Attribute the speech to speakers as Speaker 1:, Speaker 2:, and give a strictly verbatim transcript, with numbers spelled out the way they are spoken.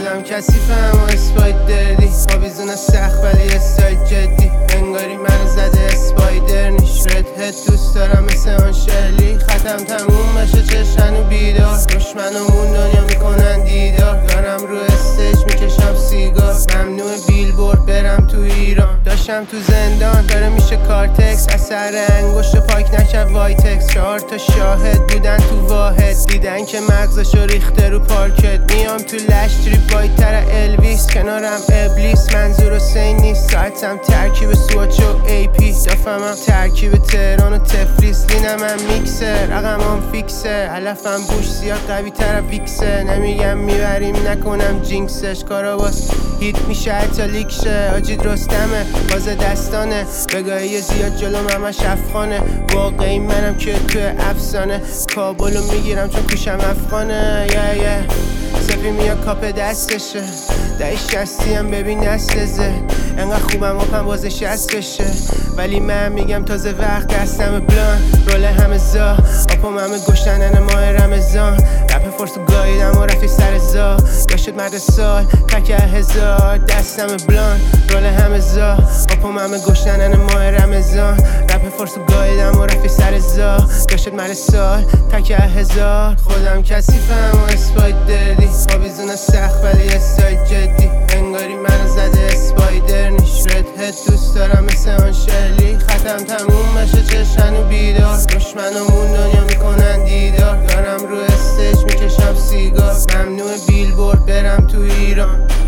Speaker 1: خودم کثیفم و اسپایدردی آویزون سخت ولی استایل جدی انگاری منو زده اسپایدر نیش رد هد دوست دارم مثل آن شلی ختم تموم بشه چشن و بیدار دشمنمون دنیا میکنن دیدار دارم رو استیج میکشم سیگار ممنوع بیلبورد برم تو ایران داشتم تو زندان داره میشه کارتکس اثر انگشت پاک نکرد وایتکس چهار تا شاهد بودن تو واحد دیدن که مغزشو ریخته رو پارکت میام تو لش تریپ وایتر الویس کنارم ابلیس منظور حسین نیست ساعتم ترکیب سوچ و ای پی دفمم ترکیب تهران و تفلیس لینم هم میکسه رقم هم فیکسه علفم بوش زیاد قوی تر ویکسه نمیگم میبریم نکنم جینکسش کارا باز هیت میشه حتی لیکشه آجید رستمه باز دستانه بگاهی زیاد جلوم همش افغانه واقعی منم که تو افسانه کابلو میگیرم چون کوشم افغانه یه یه سپی میاد کاپ دستشه دهی شستی هم ببین نسلزه انقدر خوبم اپم بازه شست بشه ولی من میگم تازه وقت دستم بلان رول همه زا اپم همه گشتنن ماه رمضان رپ فرسو گاییدم و رفی سر زا یا شد مرد سال تکه هزار دستم بلان رول همه زا اپم همه گشتنن ماه رمضان رپ فرسو گاییدم و رفی سر زا یا شد مرد سال تکه هزار خودم کثیفم و اسپایدردی آویزون سخت ولی استایل جدی انگاری منو زده اسپایدر نیش رد هد دوست دارم مثل آن شلی ختم تموم بشه چشن و بیدار دشمنمون دنیا میکنن دیدار دارم رو استیج میکشم سیگار ممنوع بیلبورد برم تو ایران